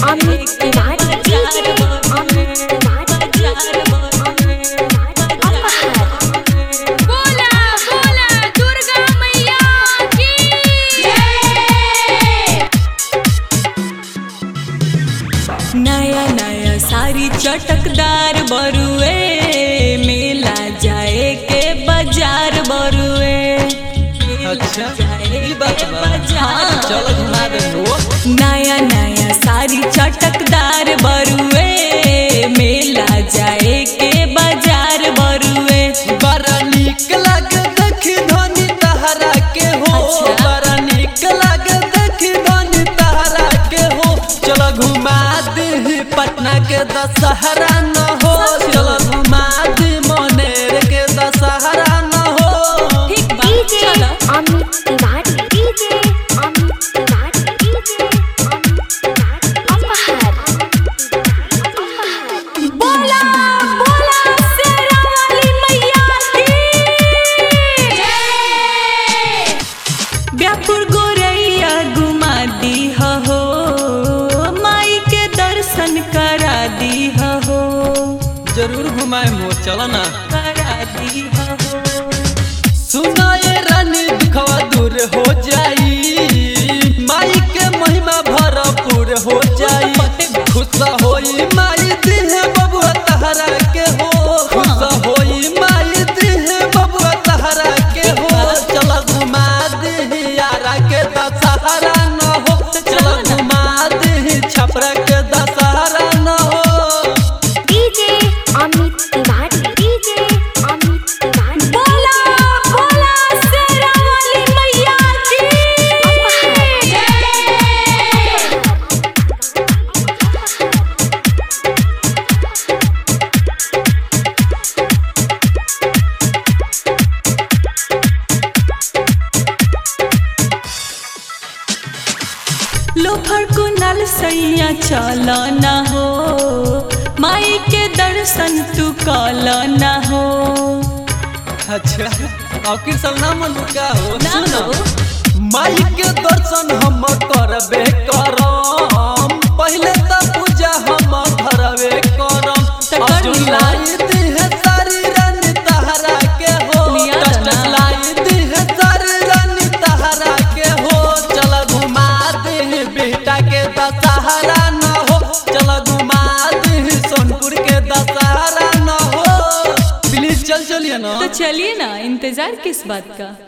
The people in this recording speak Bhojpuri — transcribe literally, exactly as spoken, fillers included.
अमित तिवारी डीजे अमित तिवारी डीजे बोला बोला दुर्गा मैया की नया नया साड़ी चटकदार बरुए मेला जाए के बाजार बरुए अच्छा, जाए ई बात के बा। बाजार चलो घुमा दे हो। नया नया साड़ी चटकदार बरुए मेला जाए के बाजार बरुए बड़ा निक लागे देखी धनी तहरा के हो। अच्छा। बड़ा निक लागे देखी धनी तहरा के हो। चलो घुमा दे पटना के दशहरा न हो। चलो घुमा दे मोनेर के दशहरा न हो। ठीक बा डीजे चलो अमित तिवारी डीजे अमित तिवारी डीजे अमित तिवारी अपहर बोला बोला शेरा वाली मैया की व्यापुर गोरैया घुमा दी हो माई के दर्शन करा दी हो जरूर घुमाए हो। चलो ना करा दी हो सुनाए रानी दुखवा दूर हो जाई। माई के महिमा भरपूर हो जाई। खुश होई माई दिहे बबुआ तहरा के हो। खुश होई माई दिहे बबुआ तहरा के हो। चलो घुमा दे यारा के दशहरा न हो। चलो घुमा दे छपरा के दशहरा न हो। डीजे अमित तिवारी डीजे अमित तिवारी बोला बोला शेरा वाली मैया की लोफर कुनल सैया चल न हो माई के दर्शन तू कल न हो अच्छा अब की सलना मलुका हो। ना सुनो हो माई के दर्शन हम करबे करम। पहले तो पूजा हम धरबे करम। तो कर अर्जुन लिया। लाई दिहे सारी रानी तहरा के हो। लिया टस ना। टस लाई दिहे सारी रानी तहरा के हो। चल घुमा दे बेटा के दशहरा न हो। चल घुमा दे सोनपुर के दशहरा न हो। प्लीज चल चलिए ना। तो चलिए ना इंतजार किस बात का।